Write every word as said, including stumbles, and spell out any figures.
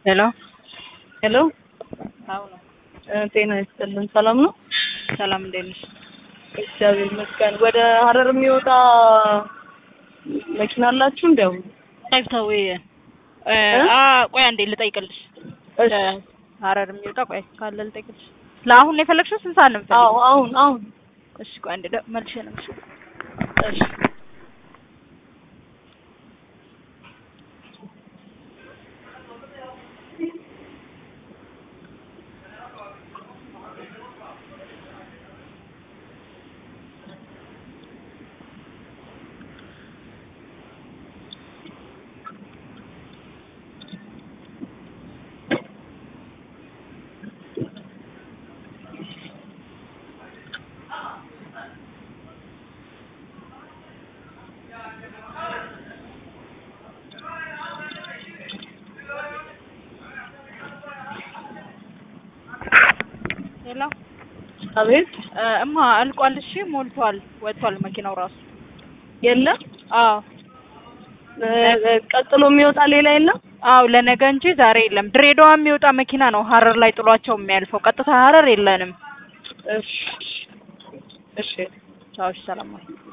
ሄሎ ሄሎ አውኑ ጤና ይስጥልን። ሰላም ነው? ሰላም እንዴት ነሽ? እግዚአብሔር ይመስገን። ወደ ሀረር የሚወጣ መኪና አላችሁ እንደው? ታይታው አ ቆይ አንዴ ልጠይቅልሽ። እሺ ሀረር የሚወጣ ቆይ ካለ ልጠይቅልሽ። ለአሁን ነው የፈለግሽው? ስንት ሰዓት ነው የምትፈልጊው? አዎ አሁን አሁን። እሺ ቆይ አንዴ መልሼ ነው እሺ እሺ ሄሎ አቤት። እማ አልቋል። እሺ ሞልቷል፣ ወጥቷል መኪናው ራሱ የለም? አዎ ቀጥሎ የሚወጣ ሌላ የለም? አዎ ለነገ እንጂ ዛሬ የለም። ድሬዳዋ የሚወጣ መኪና ነው ሀረር ላይ ጥሏቸው የሚያልፈው። ቀጥታ ሀረር የለንም። እሺ እሺ ቻው ሰላም።